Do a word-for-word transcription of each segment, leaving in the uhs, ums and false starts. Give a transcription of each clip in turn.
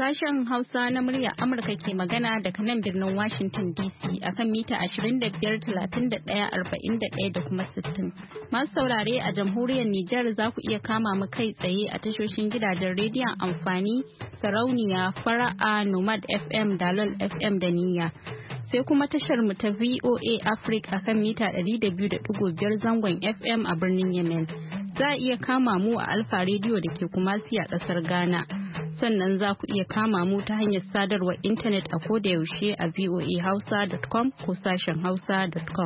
Sashen Hausa na muryar Amurka ke magana daga nan birnin Washington D C akan mita ashirin da biyar, talatin da ɗaya, arba'in da ɗaya da kuma sittin. Masu saurare a jamhuriyar Nijar za ku iya kama mu kai tsaye a tashoshin gidajen rediyon amfani, sarauniya, fara'a, Nomad F M, Dalol F M da Niyya. Sai kuma tashar mu ta V O A Africa akan mita ɗari da biyu da ɗigo biyar zangon F M a birnin Yemen. Za a iya kama mu a Alfa Radio da ke Kumasi a ƙasar Ghana. Sannan za ku iya kama mu ta hanyar sadarwar intanet a koda yaushe a voa hausa dot com ko sashen hausa dot com.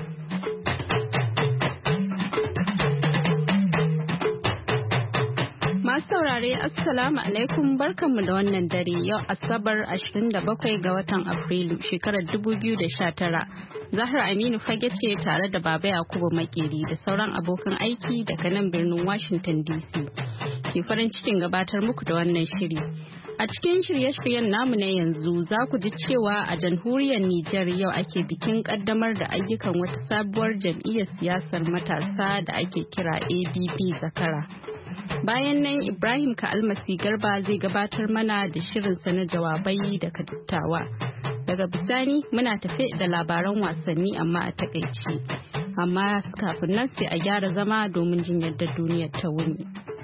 Masu saurare Assalamu alaikum, barkanmu da wannan dare yau Asabar ashirin da bakwai ga watan Afrilu shekarar dubu biyu da sha tara. Zahra Aminu Fage ce tare da Baba Yakubu Makeri da sauran abokan aiki daga nan birnin Washington D C. Ke farin cikin gabatar muku da wannan shiri. A cikin shirye-shiryen namu na yanzu za ku ji cewa a jamhuriyar Nijar yau ake bikin kaddamar da ayyukan wata sabuwar jam'iyyar siyasar matasa da ake kira A D P Zakara. Bayan nan Ibrahim Ka'almasi Garba zai gabatar mana da shirinsa na jawabai daga dattawa. Daga bisani muna tafe da labaran wasanni amma a takaici. Amma kafin nan sai a gyara zama domin jin yadda duniyar ta wuni.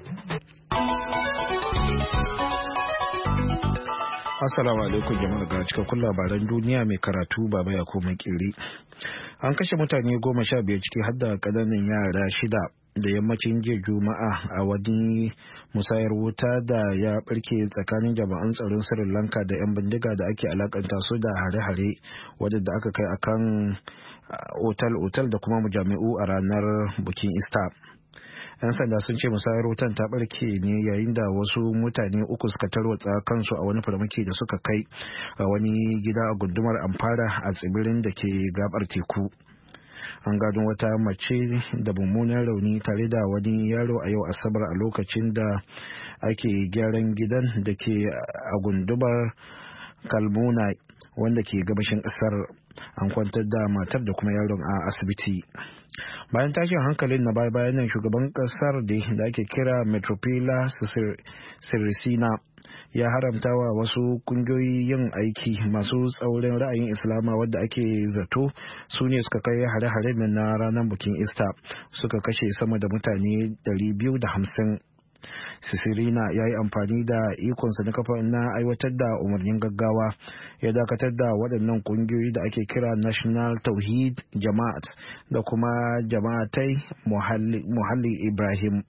Assalamu alaikum jama'a, ga cikakkun labaran duniya mai karatu Baba Yakubu Makeri. An kashe mutane goma sha biyar ciki har da ƙananan yara shida da yammacin jiya Juma'a a wani musayar wuta da ya barke tsakanin jama'an tsaron Sri Lanka da 'yan bindiga da ake alakanta su da hare-hare wadanda aka kai akan otal-otal da kuma mujami'u a ranar bukin Easter. 'Yan sanda sun ce musayar wutan ta barke ne yayin da wasu mutane uku suka tarwatsa kansu a wani farmaki da suka kai a wani gida a gundumar Ampara a tsibirin da ke gabar teku. An gano wata mace da mummunan rauni tare da wani yaro a yau Asabar a lokacin da ake gyaran gidan da ke a gundumar Kalmuna wanda ke gabashin kasar. An kwantar da matar da kuma yaron a asibiti. Bayan tashin hankalin na baya bayan nan, shugaban kasar da ake kira Metropila Sirisena ya haramta wa wasu kungiyoyi yin aiki masu tsaurin ra'ayin Islama wadda ake zato su ne suka kai hare-hare na ranar bikin Easter suka kashe sama da mutane ɗari biyu da hamsin. Sisirina ya yi amfani da ikonsa na kafa na aiwatar da umarnin gaggawa ya dakatar da waɗannan ƙungiyoyi da ake kira National Tauhid Jama'at da kuma Jama'atai Muhalli Ibrahim.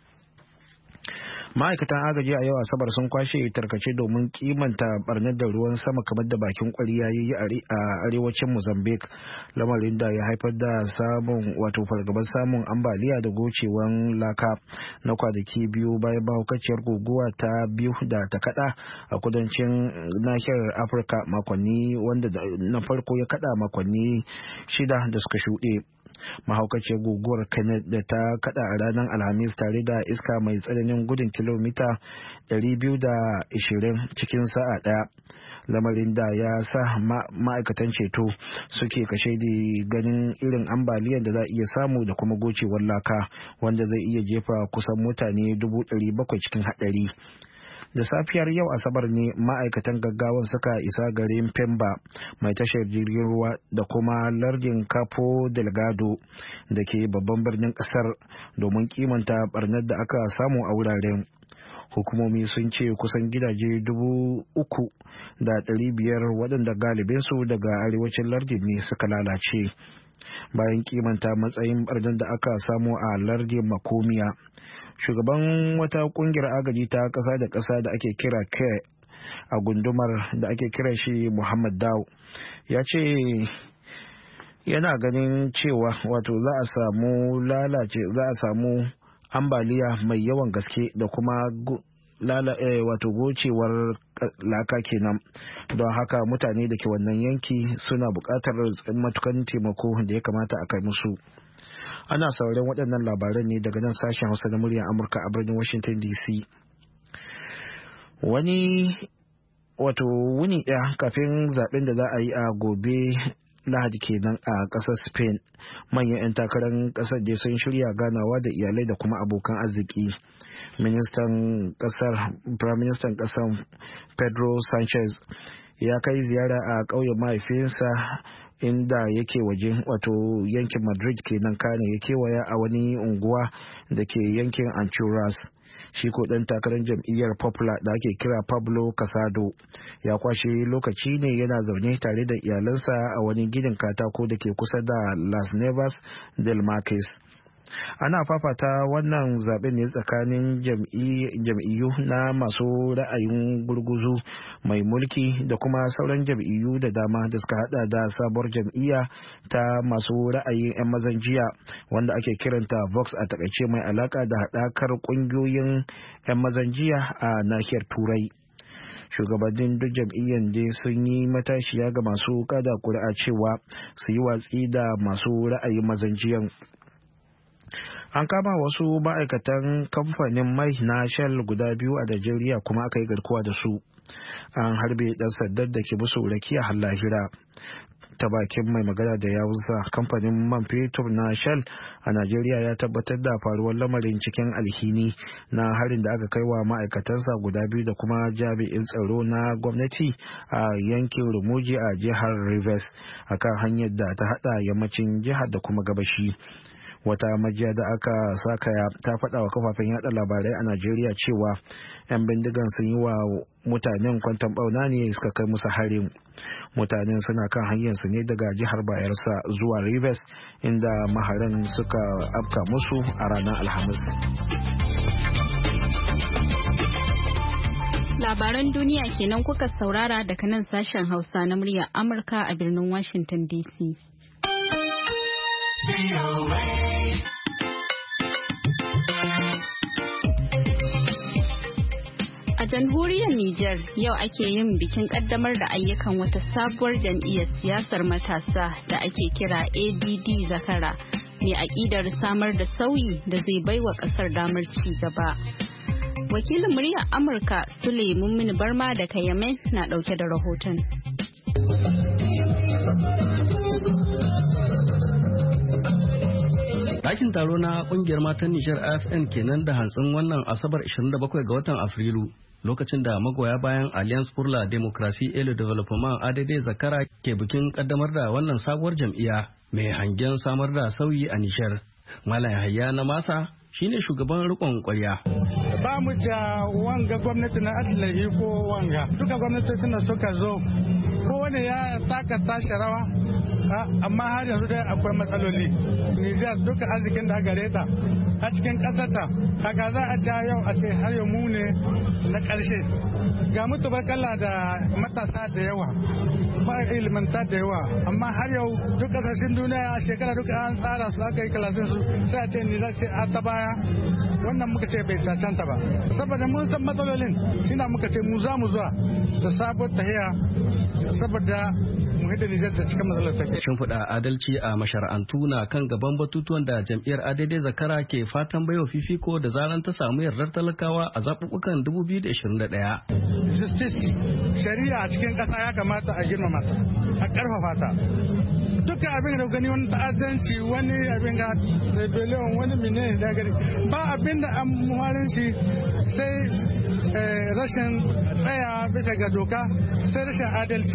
Ma'aikatan agaji a yau Asabar sun kwashe tarkace domin kimanta barnar da ruwan sama kamar da bakin kwari ya yi a arewacin Mozambique, lamarin da ya haifar da samun wato fargabar samun ambaliya da gocewan laka na kwanaki biyu bayan mahaukaciyar guguwa ta biyu da ta kada a kudancin nahiyar Afirka makonni wanda na farko ya kada makonni shida da suka shuɗe. Mahaukaciyar guguwar Kenneth da ta kada a ranar Alhamis tare da iska mai tsananin gudun kilomita ɗari biyu da ashirin cikin sa'a ɗaya, lamarin da ya sa ma'aikatan ceto suke kashe da ganin irin ambaliyar da za a iya samu da kuma gocewar laka wanda zai iya jefa kusan mutane dubu ɗari bakwai cikin haɗari. Da safiyar yau Asabar ne ma'aikatan gaggawan suka isa garin Pemba mai tashar jirgin ruwa da kuma lardin Capo Delgado da ke babban birnin kasar domin kimanta barnar da aka samu a wuraren. Hukumomi sun ce kusan gidaje dubu uku da ɗari biyar waɗanda galibinsu daga arewacin lardin ne suka lalace. Bayan kimanta matsayin barnar da aka samu a lardin Makomiya, shugaban wata kungiyar agaji ta kasa da kasa da ake kira care a gundumar da ake kira shi Muhammad Daw ya ce yana ganin cewa wato za a samu lalace za a samu ambaliya mai yawan gaske da kuma lala eh, wato gocewar laka kenan, don haka mutane da ke wannan yanki suna buƙatar matukan taimako da ya kamata a kai musu. Ana sauraron waɗannan labaran ne daga nan sashen Hausa na muryar Amurka a birnin Washington D C. Wani wato wuni ɗaya kafin zaben da za a yi a gobe lahadi kenan a ƙasar Spain. Manyan 'yan takarar ƙasar dai sun shirya ganawa da iyalai da kuma abokan arziki. Ministan ƙasar Prime Minister ƙasar Pedro Sanchez ya kai ziyara a ƙauyen mahaifinsa inda yake waje wato yankin Madrid kenan, kane ya kewaya a wani unguwa da ke yankin Anchuras. Shi ko ɗan takarar jam'iyyar Popular da ake kira Pablo Casado ya kwashe lokaci ne yana zaune tare da iyalansa a wani gidan katako da ke kusa da Las Nevas del Marques. Ana fafata wannan zaben ne tsakanin jam'iyyu na masu ra'ayin gurguzu mai mulki da kuma sauran jam'iyyu da dama da suka hada da sabuwar jam'iyya ta masu ra'ayin 'yan mazan jiya wanda ake kiranta Vox a takaice, mai alaka da haɗakar ƙungiyoyin 'yan mazan jiya a nahiyar Turai. Shugabannin duk jam'iyyar dai sun yi matashiya ga masu kada kuri'a cewa su yi watsi da masu ra'ayin mazan jiyan. An kama wasu ma'aikatan kamfanin mai na Shell guda biyu a Najeriya kuma aka yi garkuwa da su. An harbe ɗan sandar da ke musu rakiya har lahira. Ta bakin mai magana da yawunsa, kamfanin man fetur na Shell a Najeriya ya tabbatar da faruwar lamarin cikin alhini na harin da aka kai wa ma'aikatansa guda biyu da kuma jami'in tsaro na gwamnati a yankin Rumuji a jihar Rivers akan hanyar da ta hada yammacin jihar da kuma gabashi. Wata majiya da aka sakaya ta faɗa wa kafafen yada labarai a Najeriya cewa 'yan bindigan sun yi wa mutanen kwanton bauna ne suka kai musu harin. Mutanen suna kan hanyarsu ne daga jihar Bayelsa zuwa Rivers inda maharan suka afka musu a ranar Alhamis. Labaran duniya kenan kuka saurara daga nan sashen Hausa na muryar Amurka a birnin Washington D C. A jamhuriyar Nijar yau ake yin bikin kaddamar da ayyukan wata sabuwar jam'iyyar siyasar matasa da ake kira A D D Zakara, mai aƙidar samar da sauyi da zai baiwa ƙasar damar ci gaba. Wakilin muryar Amurka Sule Mummuni Barma daga Yemen na ɗauke da rahoton. Ɗakin taro na ƙungiyar matan Nijar A F N kenan da hantsin wannan Asabar ishirin da bakwai ga watan Afrilu, lokacin da magoya bayan Alliance pour la Démocratie et le Développement A D D Zakara ke bikin kaddamar da wannan sabuwar jam'iyya mai hangen samar da sauyi a Nijar. Malam Yahaya na Masa shine shugaban rikon ƙwarya. Ba mu ja wanga gwamnati na Adlahi ko wanga, duka gwamnatocin da suka zo kowane ya taka tashi rawa, amma har yanzu dai akwai matsaloli. Nijar duka arzikin da gare ta a cikin ƙasarta, haka za a ja yau a ce har yau mu ne na ƙarshe. Ga mutu barkalla da matasa da yawa, ba ilimanta da yawa, amma har yau duk ƙasashen duniya a shekara duka an tsara su aka yi kalasin su sai a ce Nijar ce a ta baya. Wannan muka ce bai cancanta ba, saboda mun san matsalolin, shi na muka ce mu za mu zuwa da sabon tahiya saboda mu hidda Nijar da cikin matsalar take. Shimfiɗa adalci a mashara'antu na kan gaban batutuwan da jam'iyyar A D D Zakara ke fatan baiwa fifiko da zaran ta samu yardar talakawa a zaɓuɓɓukan dubu biyu da ishirin da ɗaya. Justice, shari'a a cikin ƙasa ya kamata a girmama ta, a ƙarfafa ta. Duka abin da gani wani ta'addanci, wani abin ga rebellion, wani menene da gani ba abin da an muhalin shi sai rashin tsaya bisa ga doka, sai rashin adalci.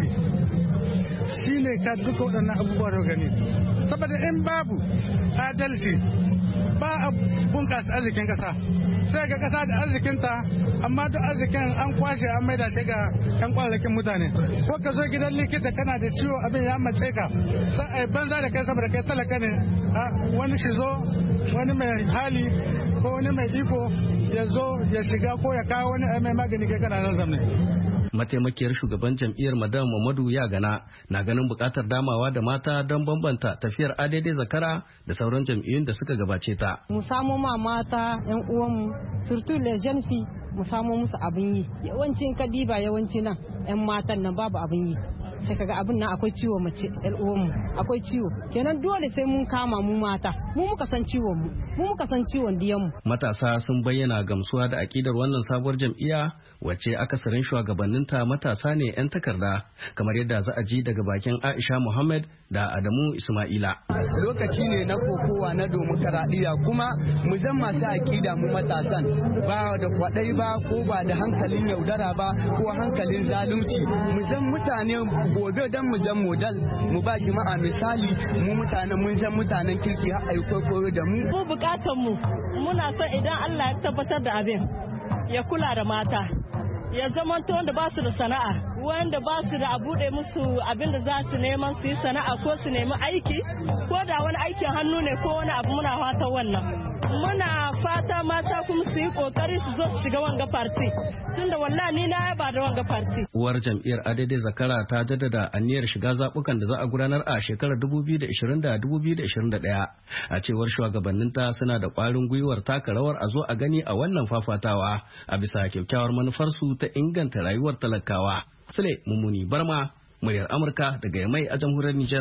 Shi ne ka duka waɗannan abubuwa da gani, saboda in babu adalci ba a bunƙasa arzikin ƙasa, sai ga ƙasa da arzikinta amma duk arzikin an kwashe an maida shi ga yan kwalakin mutane. Ko ka zo gidan likita kana da ciwo abin ya mace ka, sai a banza da kai saboda kai talaka ne, wani shi zo wani mai hali ko wani mai iko ya zo ya shiga ko ya kawo wani mai magani kai kana nan zamne. Mataimakiyar shugaban jam'iyyar Madam Muhammadu Yagana na ganin bukatar damawa da mata don bambanta tafiyar A D D Zakara da sauran jam'iyyun da suka gabace ta. Mu samo ma mata yan uwanmu, surtout les jeunes filles, mu samo musu abin yi. Yawancin kadiba yawanci nan yan matan nan babu abin yi. Sai kaga abin nan akwai ciwo mace yan uwanmu, akwai ciwo. Kenan dole sai mun kama mu mata. mu muka san ciwon mu mu muka san ciwon diyan mu. Matasa sun bayyana gamsuwa da akidar wannan sabuwar jam'iyya wacce akasarin shugabanninta matasa ne 'yan takarda kamar yadda za a ji daga bakin Aisha Muhammad da Adamu Ismaila. Lokaci ne na kokowa na dimokuraɗiyya kuma mu zan masu akida mu matasan ba da kwaɗai ba ko ba da hankalin yaudara ba ko hankalin zalunci mu zan mutane gobe don mu zan modal mu ba shi ma'a misali mu mutane mun zan mutanen kirki har ayi koyo da mu. Mu bukatan mu muna son idan Allah ya tabbatar da abin ya kula da mata ya zamanto wanda ba su da sana'a wanda ba su da a buɗe musu abin da za su neman su yi sana'a ko su nemi aiki ko da wani aikin hannu ne ko wani abu muna fatan wannan muna fata mata kuma su yi kokari su zo su shiga wanga party tunda wallahi ni na yaba da wanga party. Uwar jam'iyyar Adede Zakara ta jaddada aniyar shiga zabukan da za a gudanar a shekarar dubu biyu da ishirin da dubu biyu da ishirin da ɗaya a cewar shugabanninta suna da ƙwarin gwiwar taka rawar a zo a gani a wannan fafatawa a bisa kyakkyawar manufarsu ta inganta rayuwar talakawa. Sule Mummuni Barma, muryar Amurka daga Yamai a jamhuriyar Nijar.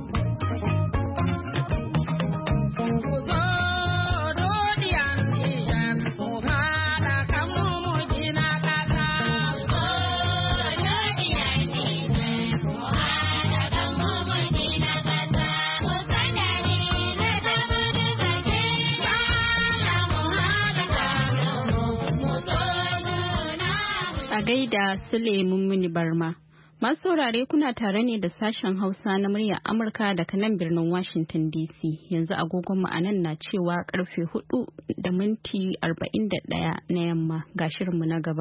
A gaida Sule Mummuni Barma. Masu saurare kuna tare ne da sashen Hausa na muryar Amurka daga nan birnin Washington D C. Yanzu agogon mu anan na cewa karfe hudu da minti arba'in da ɗaya na yamma ga shirinmu na gaba.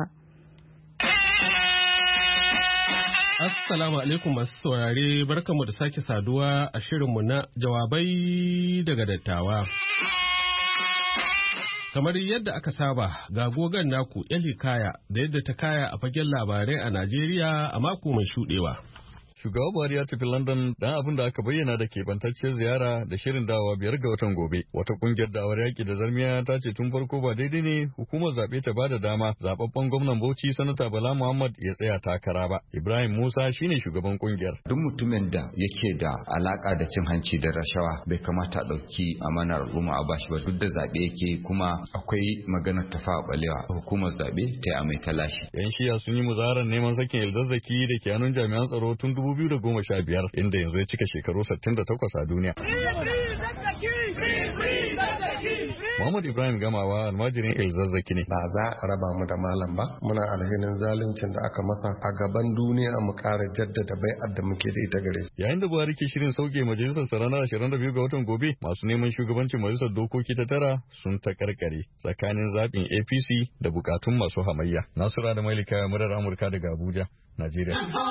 Assalamu alaikum masu saurare, barkanmu da sake saduwa a shirinmu na jawabai daga dattawa. Kamar yadda aka saba, ga gogon naku Eli Kaya da yadda ta kaya a fagen labarai a Najeriya a mako mai shudewa. Shugaba Buhari ya tafi London dan abin da aka bayyana da keɓantacciyar ziyara da shirin dawa biyar ga watan gobe. Wata kungiyar dawar yaƙi da zarmiya ta ce tun farko ba daidai ne hukumar zaɓe ta bada dama zaɓaɓɓen gwamnan Bauchi Sanata Bala Muhammad ya tsaya takara ba. Ibrahim Musa shine shugaban kungiyar. Duk mutumin da yake da alaka da cin hanci da rashawa bai kamata a ɗauki amanar al'umma a bashi ba duk da zaɓe yake kuma akwai maganar tafa balewa hukumar zaɓe ta yi amai talashi. Yan shiya sun yi muzaharar neman sakin Elzazzaki da ke hannun jami'an tsaro tun dubu biyu da goma sha biyar inda yanzu ya cika shekaru sittin da takwas a duniya. Muhammad Ibrahim Gamawa almajirin Elzazzaki ne. Ba za a raba mu da malam ba, muna alhinin zaluncin da aka masa a gaban duniya mu ƙara jaddada bai'ar da muke da ita gare shi. Yayin da Buhari ke shirin sauke majalisar sa ranar ashirin da biyu ga watan gobe, masu neman shugabancin majalisar dokoki ta tara sun ta karkare tsakanin zaɓin A P C da bukatun masu hamayya. Nasura da Mailika murar Amurka daga Abuja, Najeriya.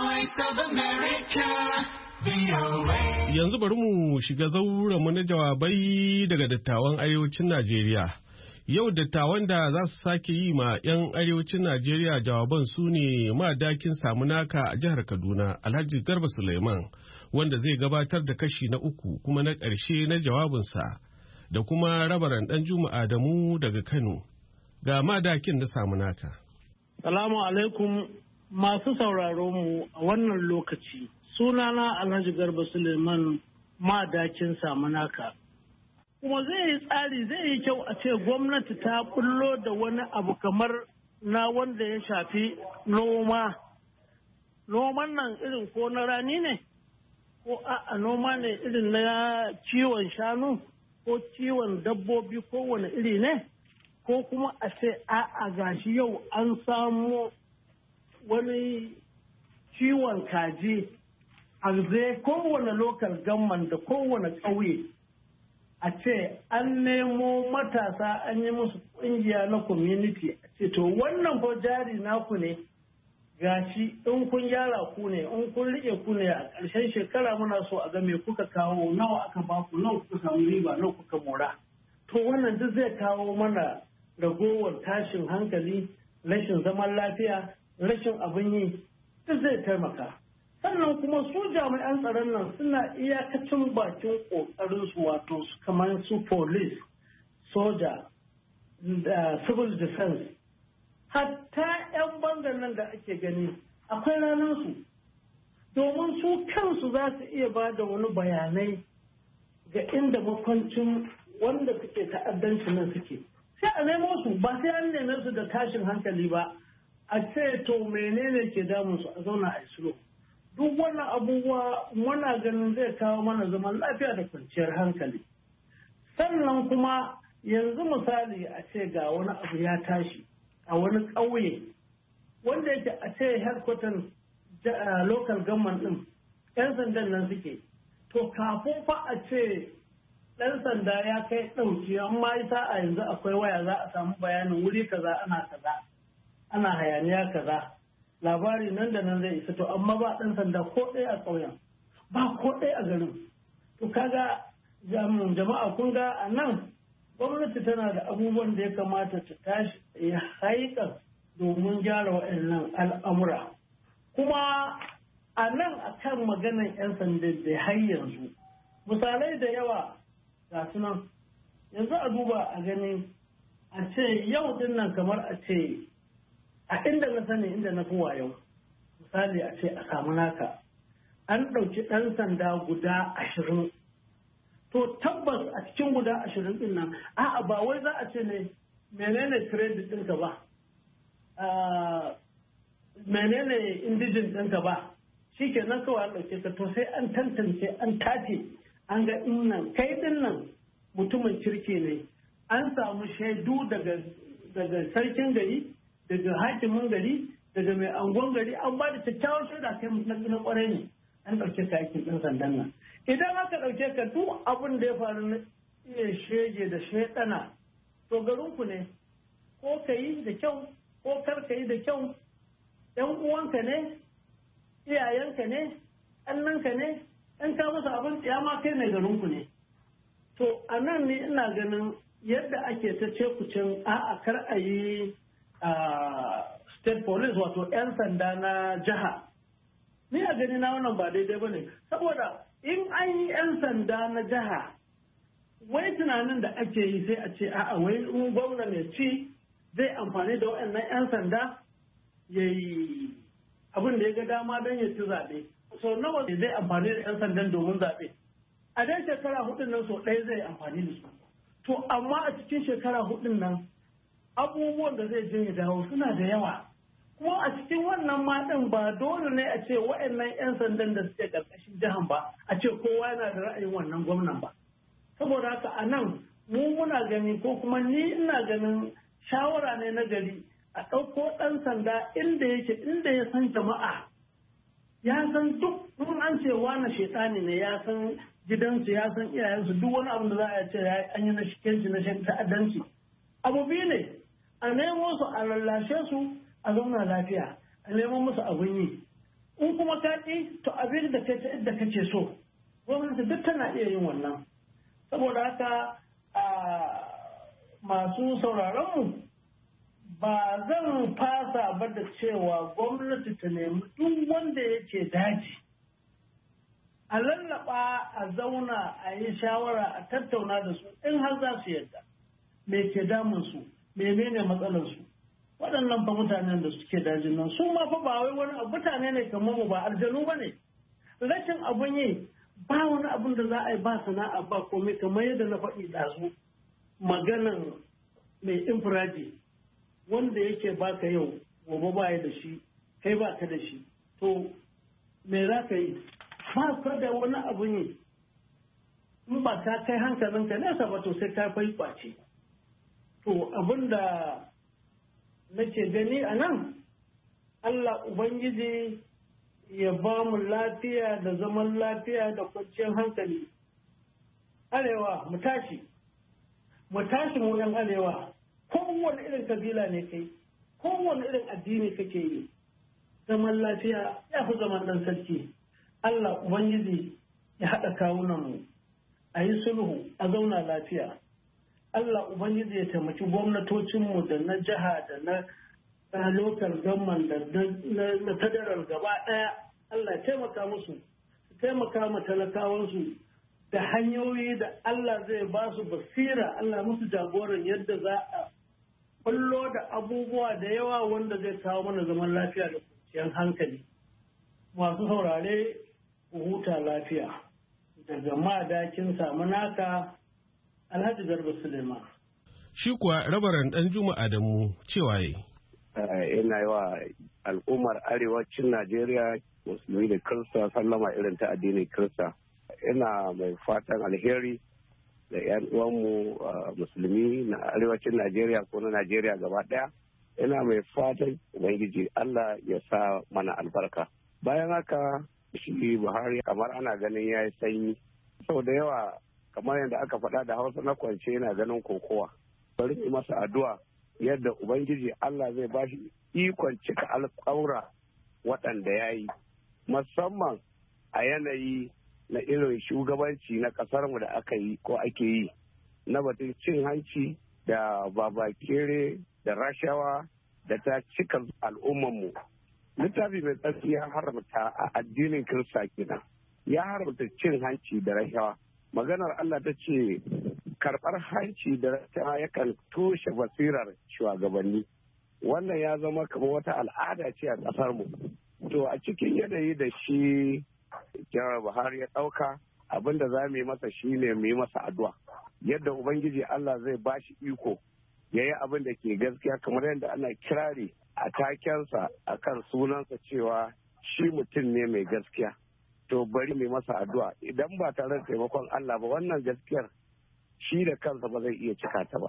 Yanzu bari mu shiga zauren mu na jawabai daga dattawan arewacin Najeriya. Yau dattawan da za su sake yi ma 'yan arewacin Najeriya jawaban su ne madakin Samunaka a jihar Kaduna, Alhaji Garba Suleiman, wanda zai gabatar da kashi na uku kuma na ƙarshe na jawabinsa, da kuma rabaran Ɗanjuma Adamu daga Kano. Ga madakin na Samunaka. Salamu alaikum masu sauraro mu a wannan lokaci. Sunana Alhaji Garba Suleiman madakin Samunaka. Kuma zai yi tsari zai yi kyau a ce gwamnati ta bullo da wani abu kamar na wanda ya shafi noma. Noman nan irin ko na rani ne? Ko a noma ne irin na kiwon shanu? Ko kiwon dabbobi ko wani iri ne? Ko kuma a ce a gashi yau an samu wani kiwon kaji a zai kowane lokal gamman da kowane ƙauye a ce an nemo matasa an yi musu ƙungiya na community a ce to wannan ko jari naku ne gashi in kun gyara ku ne in kun riƙe ku ne a ƙarshen shekara muna so a ga me kuka kawo nawa aka baku nawa kuka samu riba nawa kuka mora to wannan duk zai kawo mana ragowar tashin hankali rashin zaman lafiya rashin abin yi duk zai taimaka sannan kuma su jami'an tsaron nan suna iyakacin bakin kokarin su wato kamar su police soja da civil defense hatta yan bangan nan da ake gani akwai ranar su domin su kansu za su iya ba da wani bayanai ga inda makwancin wanda suke ta'addanci nan suke sai a nemo su ba sai an neme su da tashin hankali ba a ce to menene ke damun su a zauna a isro duk wannan abubuwa muna ganin zai kawo mana zaman lafiya da kwanciyar hankali sannan kuma yanzu misali a ce ga wani abu ya tashi a wani ƙauye wanda yake a ce headquarter local government din yan sandan nan suke to kafin fa a ce ɗan sanda ya kai ɗauki amma ita a yanzu akwai waya za a samu bayanin wuri kaza ana kaza ana hayaniya kaza labari nan da nan zai isa to amma ba ɗan sanda ko ɗaya a ƙauyen ba ko ɗaya a garin to kaga jama'a kun ga a nan gwamnati tana da abubuwan da ya kamata ta tashi ya haika domin gyara waɗannan al'amura kuma a nan a kan maganar 'yan sanda da har yanzu misalai da yawa ga su nan yanzu a duba a gani a ce yau din nan kamar a ce a inda na sani inda na fi wayo misali a ce a samu naka an ɗauki ɗan sanda guda ashirin to tabbas a cikin guda ashirin din nan a'a ba wai za a ce ne menene credit ɗinka ba menene indijin ɗinka ba shi ke nan kawai an ɗauke ka to sai an tantance an tace an ga innan kai din nan mutumin kirki ne an samu shaidu daga daga sarkin gari daga hakimin gari daga mai angon gari an ba da kyakkyawar shaida kai na kwarai ne an ɗauke ka aikin ɗan sandan nan idan aka ɗauke ka duk abin da ya faru na iya shege da shaidana to garinku ne ko ka yi da kyau ko kar ka yi da kyau yan uwanka ne iyayenka ne ɗannanka ne in ka musu abin tsiyama kai mai garinku ne to a nan ne ina ganin yadda ake ta cekucin a'a kar a yi state police wato 'yan sanda na jiha ni a gani na wannan ba daidai ba ne saboda in an yi 'yan sanda na jiha wai tunanin da ake yi sai a ce a'a wai in gwamna mai ci zai amfani da waɗannan 'yan sanda ya yi abin da ya ga dama don ya ci zaɓe so nawa zai amfani da 'yan sandan domin zaɓe a dai shekara hudun nan so ɗaya zai amfani da su to amma a cikin shekara hudun nan abubuwan da zai je ya dawo suna da yawa kuma a cikin wannan matan ba dole ne a ce wa'annan 'yan sandan da suke karkashin jihan ba a ce kowa yana da ra'ayin wannan gwamnan ba saboda haka a nan mu muna gani ko kuma ni ina ganin shawara ne na gari a ɗauko ɗan sanda inda yake inda ya san jama'a ya san duk in an ce wani shaitani ne ya san gidansu ya san iyayensu duk wani abu da za a ce an yi na shikenci na ta'addanci abu biyu ne a nemo su a lallashe su a zauna lafiya a nemo musu abin yi in kuma ka ƙi to abin da kai ta inda kace so gwamnati duk tana iya yin wannan saboda haka a masu sauraron mu ba zan fasa ba da cewa gwamnati ta nemi duk wanda yake daji a lallaba a zauna a yi shawara a tattauna da su in har za su yadda me ke damun su menene matsalar su waɗannan fa mutanen da suke dajin nan su ma fa ba wai wani abu mutane ne kamar mu ba aljanu ba ne rashin abun yi ba wani abun da za a yi ba sana'a ba komai kamar yadda na faɗi ɗazu maganan mai infiraji wanda yake baka yau gobe ba ya da shi kai ba ka da shi to me za ka yi ba ka da wani abun yi in ba ka kai hankalinka nesa ba to sai ka fai kwace to abin da nake gani a nan Allah Ubangiji ya ba mu lafiya da zaman lafiya da kwanciyar hankali arewa mu tashi mu tashi mu yan arewa kowane irin kabila ne kai kowane irin addini kake yi zaman lafiya ya fi zaman dan sarki Allah Ubangiji ya haɗa kawunanmu a yi sulhu a zauna lafiya Allah Ubangiji ya taimaki gwamnatocinmu da na jiha da na local government da na federal gaba ɗaya Allah ya taimaka musu su taimaka ma talakawansu da hanyoyi da Allah zai ba su basira Allah musu jagoran yadda za a kullo da abubuwa da yawa wanda zai kawo mana zaman lafiya da kwanciyar hankali masu saurare, ku huta lafiya. Daga madakin samu naka Alhaji Garba Suleiman. Shi kuwa rabaran ɗan Juma Adamu cewa yi. Ina yi wa al'ummar arewacin Najeriya musulmi da Kirista sallama irin ta addinin Kirista. Ina mai fatan alheri da 'yan uwanmu musulmi na arewacin Najeriya ko na Najeriya gaba ɗaya. Ina mai fatan Ubangiji Allah ya sa mana albarka. Bayan haka shi Buhari kamar ana ganin ya yi sanyi. Sau da yawa kamar yadda aka faɗa da Hausa na kwance yana ganin kokowa. Bari yi masa addu'a yadda Ubangiji Allah zai ba shi ikon cika alƙawura waɗanda ya yi, musamman a yanayi na irin shugabanci na ƙasarmu da aka yi ko ake yi na batun cin hanci da babakere da rashawa da ta cika al'ummanmu. Littafi mai tsarki ya haramta a addinin Kirista kenan. Ya haramta cin hanci da rashawa. Maganar Allah ta ce karɓar hanci da rashawa yakan toshe basirar shugabanni. Wannan ya zama kamar wata al'ada ce a ƙasarmu. To a cikin yanayi da shi Jihar Buhari ya ɗauka abin da za mu yi masa shi ne mu yi masa addu'a. Yadda Ubangiji Allah zai ba shi iko ya yi abin da ke gaskiya kamar yadda ana kirari a takensa a kan sunansa cewa shi mutum ne mai gaskiya. To bari mai masa addu'a idan ba tare da taimakon Allah ba wannan gaskiyar shi da kansa ba zai iya cika ta ba.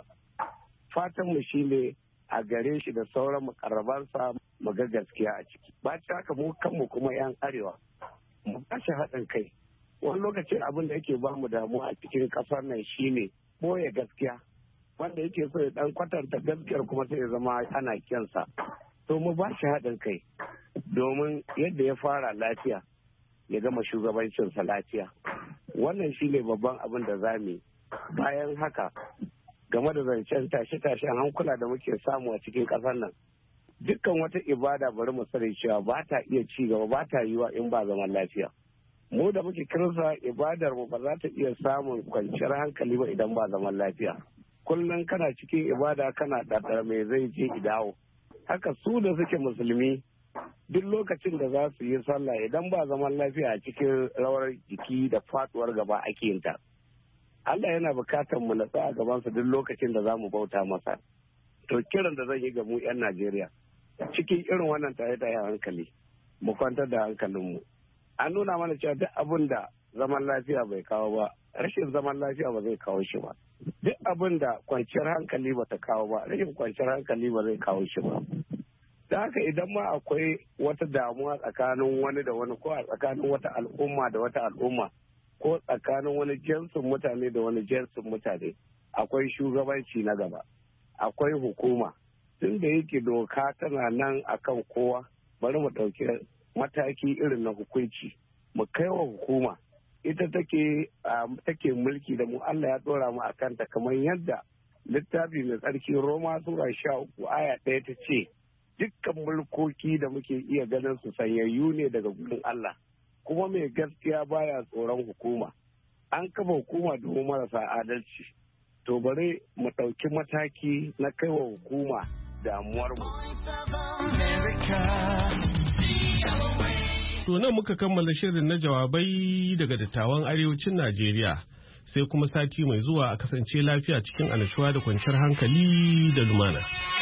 Fatanmu shi ne a gare shi da sauran mukarrabansa mu ga gaskiya a ciki. Ba ci haka mu kanmu kuma 'yan arewa mu kashe haɗin kai. Wani lokacin abin da yake ba mu damuwa a cikin ƙasar nan shine boye gaskiya. Wanda yake so ya dan kwatanta gaskiyar kuma sai ya zama ana kyansa. To mu ba shi haɗin kai domin yadda ya fara lafiya ya gama shugabancinsa lafiya. Wannan shine babban abin da za mu yi. Bayan haka game da zancen tashe-tashen hankula da muke samu a cikin ƙasar nan. Dukkan wata ibada bari mu sani cewa ba ta iya ci gaba ba ta yiwa in ba zaman lafiya. Mu da muke kirsa ibadar mu ba za ta iya samun kwanciyar hankali ba idan ba zaman lafiya. Kullum kana cikin ibada kana ɗaɗɗar mai zai je idawo. Haka su da suke musulmi duk lokacin da za su yi sallah idan ba zaman lafiya a cikin rawar jiki da faduwar gaba ake yin ta. Allah yana bukatar mu natsa a gabansa duk lokacin da za mu bauta masa. To kiran da zan yi ga mu 'yan Najeriya cikin irin wannan tare-tare hankali mu kwantar da hankalinmu. An nuna mana cewa duk abin da zaman lafiya bai kawo ba rashin zaman lafiya ba zai kawo shi ba. Duk abin da kwanciyar hankali ba ta kawo ba rashin kwanciyar hankali ba zai kawo shi ba. Da haka idan ma akwai wata damuwa tsakanin wani da wani ko a tsakanin wata al'umma da wata al'umma ko tsakanin wani jinsin mutane da wani jinsin mutane akwai shugabanci na gaba akwai hukuma tun da yake doka tana nan akan kowa bari mu ɗauki mataki irin na hukunci mu kai wa hukuma ita take take mulki da mu Allah ya ɗora mu akan ta kamar yadda littafi mai tsarki Roma sura sha uku aya ɗaya ta ce dukkan mulkoki da muke iya ganin su sanyayyu ne daga gurin Allah kuma mai gaskiya baya tsoron hukuma an kafa hukuma domin marasa adalci to bari mu ɗauki mataki na kaiwa hukuma damuwar mu. To nan muka kammala shirin na jawabai daga dattawan arewacin Najeriya sai kuma sati mai zuwa a kasance lafiya cikin annashuwa da kwanciyar hankali da lumana.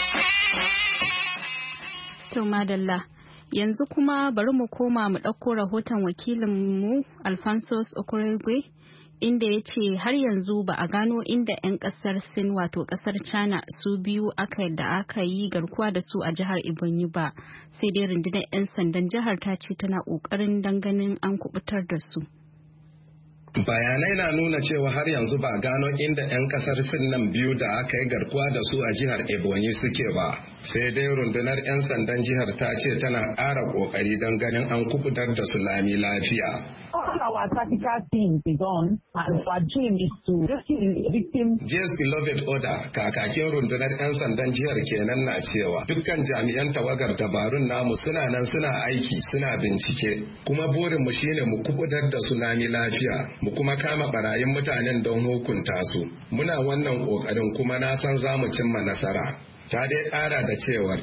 To madalla yanzu kuma bari mu koma mu ɗauko rahoton wakilinmu Alphonsus Okoregwe inda ya ce har yanzu ba a gano inda 'yan ƙasar Sin wato ƙasar China su biyu aka da aka yi garkuwa da su a jihar Ebonyi ba sai dai rundunar 'yan sandan jihar ta ce tana ƙoƙarin danganin an kubutar da su. Bayanai na nuna cewa har yanzu ba gano inda 'yan kasar Sin nan biyu da aka yi garkuwa da su a jihar Ebonyi suke ba. Sai dai rundunar 'yan sandan jihar ta ce tana ƙara ƙoƙari don ganin an kubutar da su lami lafiya. Our tactical team is on and our dream is to rescue the victim. James Beloved Order, kakakin rundunar 'yan sandan jihar kenan na cewa dukkan jami'an tawagar dabarun namu suna nan suna aiki suna bincike kuma burinmu shine mu kubutar da su lami lafiya mu kuma kama barayin mutanen don hukunta su. Muna wannan kokarin kuma na san za mu cimma nasara. Ta dai ƙara da cewar,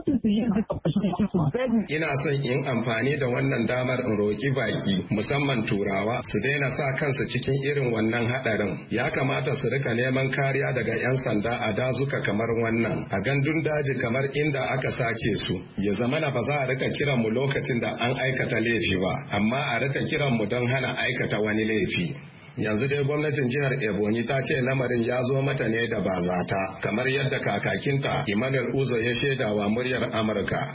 ina son in amfani da wannan damar in roƙi baki musamman turawa su daina sa kansu cikin irin wannan haɗarin. Ya kamata su rika neman kariya daga 'yan sanda a dazuka kamar wannan, a gandun daji kamar inda aka sace su. Ya zamana ba za a rika kiran mu lokacin da an aikata laifi ba, amma a rika kiran mu don hana aikata wani laifi. Yanzu dai gwamnatin jihar Ebonyi ta ce lamarin ya zo mata ne da bazata, kamar yadda kakakinta Emmanuel Uzo ya shaida wa muryar Amurka.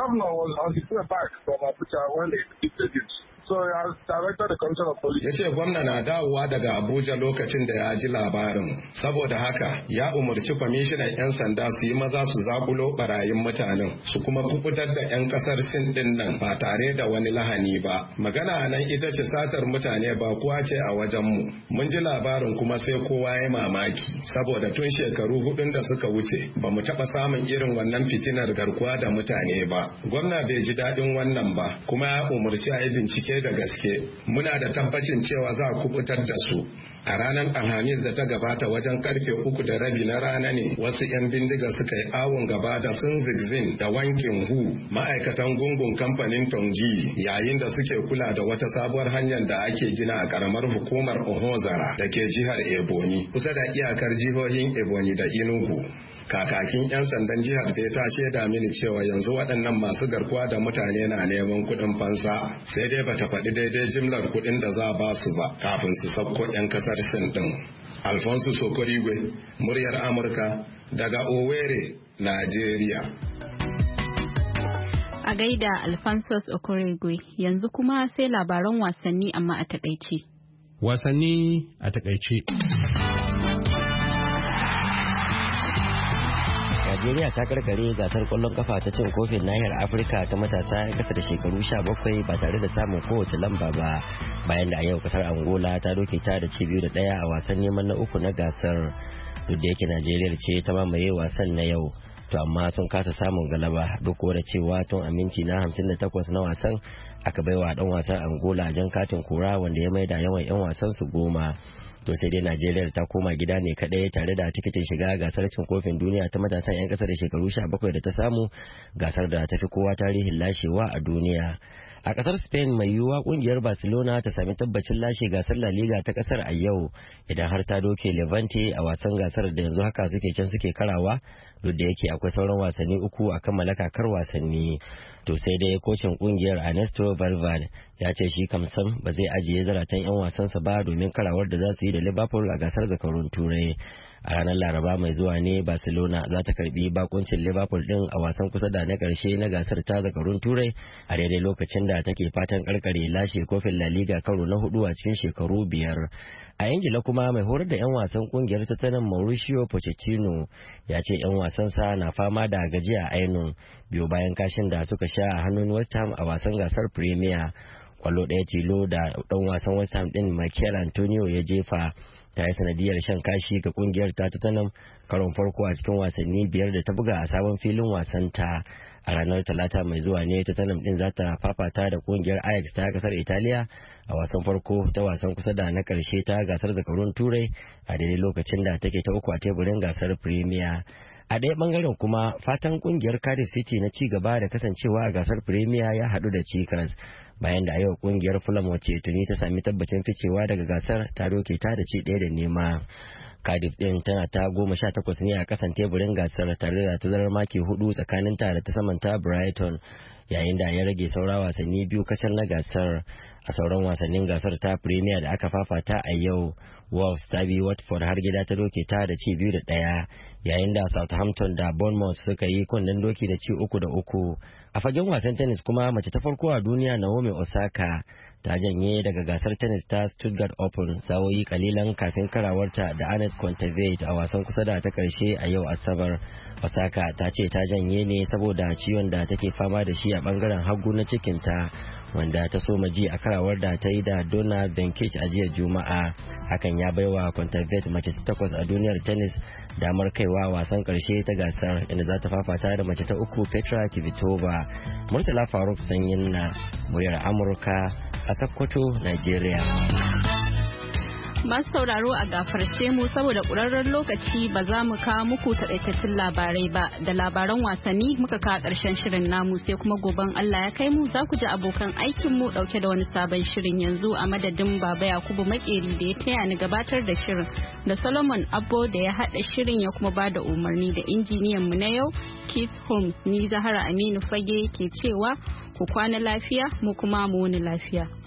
Ya ce gwamna na dawowa daga Abuja lokacin da ya ji labarin. Saboda haka ya umarci kwamishinan 'yan sanda su yi maza su zakulo barayin mutanen su kuma kubutar da 'yan kasar Sin din nan ba tare da wani lahani ba. Magana nan ita ce satar mutane ba kuwa ce a wajenmu. Mun ji labarin kuma sai kowa ya mamaki. Saboda tun shekaru hudun da suka wuce ba mu taɓa samun irin wannan fitinar garkuwa da mutane ba. Gwamna bai ji daɗin wannan ba kuma ya umarci a yi bincike da gaske. Muna da tabbacin cewa za a kubutar da su. A ranar Alhamis da ta gabata wajen karfe uku da rabi na rana ne wasu 'yan bindiga suka yi awon gaba da sun zigzin da wankin hu ma'aikatan gungun kamfanin Tongji yayin da suke kula da wata sabuwar hanyar da ake gina a karamar hukumar Ohozara da ke jihar Ebonyi kusa da iyakar jihohin Ebonyi da Enugu. Kakakin 'yan sandan jihar da ta shaida mini cewa yanzu waɗannan masu garkuwa da mutane na neman kuɗin fansa sai dai bata faɗi daidai jimlar kuɗin da za a ba su ba kafin su sauko 'yan kasar Sin ɗin. Alfonso Sokorigwe, muryar Amurka daga Owerri, Najeriya. A gaida Alfonso Sokorigwe, yanzu kuma sai labaran wasanni amma a takaice. Wasanni a takaice. Najeriya ta karkare gasar kwallon kafa ta cin kofin nahiyar Afirka ta matasa 'yan kasa da shekaru sha bakwai ba tare da samun kowace lamba ba bayan da a yau kasar Angola ta doke ta da ci biyu da ɗaya a wasan neman na uku na gasar. Duk da yake Najeriya ce ta mamaye wasan na yau, to amma sun kasa samun galaba duk da cewa tun a minti na hamsin da takwas na wasan aka baiwa dan wasan Angola jan katin kura wanda ya maida yawan 'yan wasan su goma. To sai dai Najeriya ta koma gida ne kadai tare da tikitin shiga gasar cin kofin duniya ta matasan 'yan kasa da shekaru sha bakwai da ta samu, gasar da ta fi kowa tarihin lashewa a duniya. A kasar Spain mai yiwuwa kungiyar Barcelona ta sami tabbacin lashe gasar La Liga ta kasar a yau idan har ta doke Levante a wasan gasar da yanzu haka suke can suke karawa, duk da yake akwai sauran wasanni uku a kammala kakar wasanni. To sai dai kocin kungiyar Ernesto Valverde ya ce shi kamsam ba zai ajiye zaratan 'yan wasansa ba domin karawar da za su yi da Liverpool a gasar zakarun Turai. A ranar Laraba mai zuwa ne Barcelona za ta karbi bakuncin Liverpool din a wasan kusa da na karshe na gasar ta zakarun Turai a daidai lokacin da take fatan karkare lashe kofin La Liga karo na hudu a cikin shekaru biyar. A Ingila kuma mai horar da 'yan wasan kungiyar tattalin Mauricio Pochettino ya ce 'yan wasansa na fama da gajiya ainun biyu bayan kashin da suka sha a hannun West Ham a wasan gasar Premier. Kwallo ɗaya tilo da ɗan wasan West Ham ɗin Michael Antonio ya jefa ta yi sanadiyar shan kashi ga kungiyar ta Tottenham karon farko a cikin wasanni biyar da ta buga a sabon filin wasan ta. A ranar Talata mai zuwa ne Tottenham din za ta fafata da kungiyar Ajax ta kasar Italiya a wasan farko ta wasan kusa da na karshe ta gasar zakarun Turai a daidai lokacin da take ta uku a teburin gasar Premier. A ɗaya bangaren kuma fatan kungiyar Cardiff City na ci gaba da kasancewa a gasar Premier ya haɗu da cikas bayan da a yau kungiyar Fulham wacce tuni ta sami tabbacin ficewa daga gasar ta doke ta da ci ɗaya da nema. Cardiff din tana ta goma sha takwas ne a kasan teburin gasar tare da tazarar maki hudu tsakanin ta da ta samanta Brighton, yayin da ya rage saura wasanni biyu kacal na gasar. A sauran wasannin gasar ta Premier da aka fafata a yau, Wolves ta bi Watford har gida ta doke ta da ci biyu da ɗaya, yayin da Southampton da Bournemouth suka yi kunnen doki da ci uku da uku. A fagen wasan tennis kuma mace ta farko a duniya Naomi Osaka ta janye daga gasar tennis ta Stuttgart Open sa'o'i kalilan kafin karawarta da Anett Kontaveit a wasan kusa da ta karshe a yau Asabar. Osaka ta ce ta janye ne saboda ciwon da take fama da shi a bangaren hagu na cikinta, wanda ta so ji a karawar da ta yi da Donna Vekic a jiya Juma'a. Hakan ya baiwa Kontaveit mace ta takwas a duniyar tennis damar kaiwa wasan karshe ta gasar, inda za ta fafata da mace ta uku Petra Kvitova. Murtala Faruk Sanyin na muryar Amurka a Sokoto, Nigeria. Masu sauraro a gafarce mu saboda ƙurarren lokaci ba za mu kawo muku taƙaitattun labarai ba da labaran wasanni muka kawo ƙarshen shirin namu sai kuma goben Allah ya kai mu za ku ji abokan aikin mu ɗauke da wani sabon shirin yanzu a madadin Baba Yakubu Makeri da ya taya ni gabatar da shirin da Solomon Abbo da ya haɗa shirin ya kuma ba da umarni da injiniyan mu na yau Keith Holmes ni Zahara Aminu Fage ke cewa ku kwana lafiya mu kuma mu wuni lafiya.